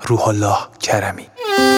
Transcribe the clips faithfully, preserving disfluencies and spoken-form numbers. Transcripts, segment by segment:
روح الله کرمی.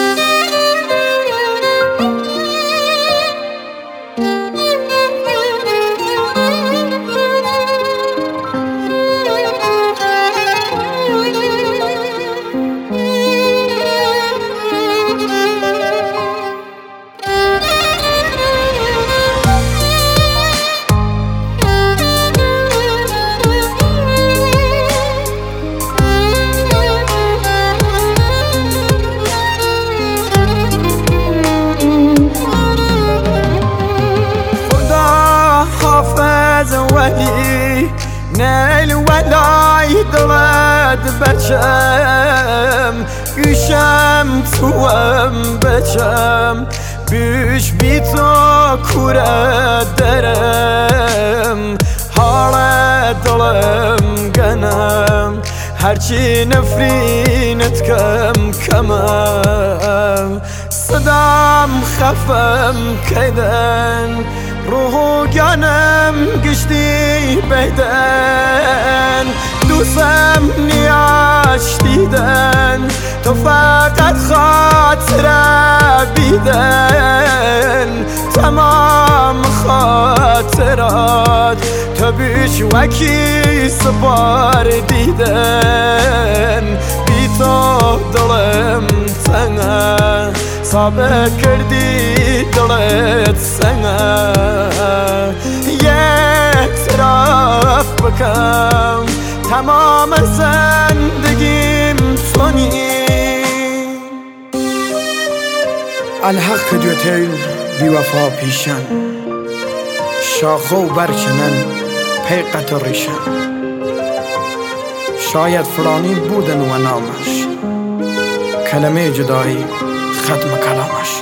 ولی نیل ولای دلت بچم گوشم توام بچم بیش بی تو کوره درم حال دلم گنم هرچی نفرینت کم کمم صدام خفم کدن روح جانم گشتی بدن دوستم نیاش دیدن تو فقط خاطره بیدن تمام خاطرات تو بیش وکی سپار دیدن بی تو دلم تنه صابه کردی دلت سنه یک طرف بکم تمام زندگیم تونی الحق دوتیل بی وفا پیشن شاخه و برکنن پی قطر ریشن شاید فلانی بودن و نامش کلمه جدایی ختم کلامش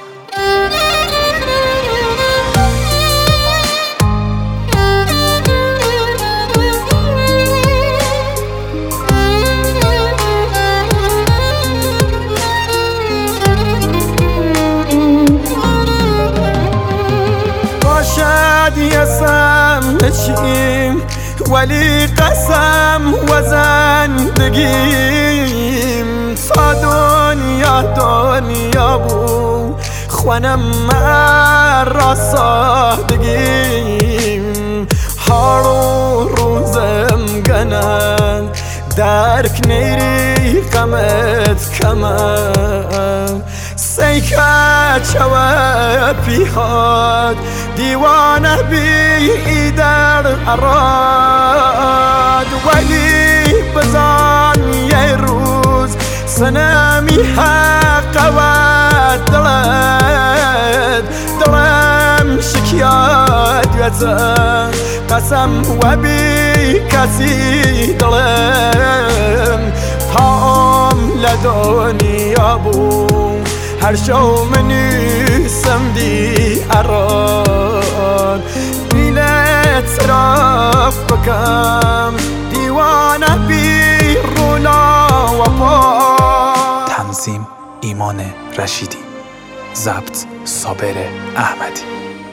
باشد یسم نشیم ولی قسم و زندگیم تا دنیا دنیا بود خوانم مرا سادگیم حال و روزم گنن درک نیری غمت کمم سیکه چوه پیهاد دیوانه بی در اراد ولی بزن یه روز سنمی حق و دلت دلم شکیات یزن قسم و بی کسی دلم تام لدنیا بود هر شو منیسم دی اراد بیلت رف بکم دیوانه بی رولا و پا. تنظیم ایمان رشیدی، ضبط صابر احمدی.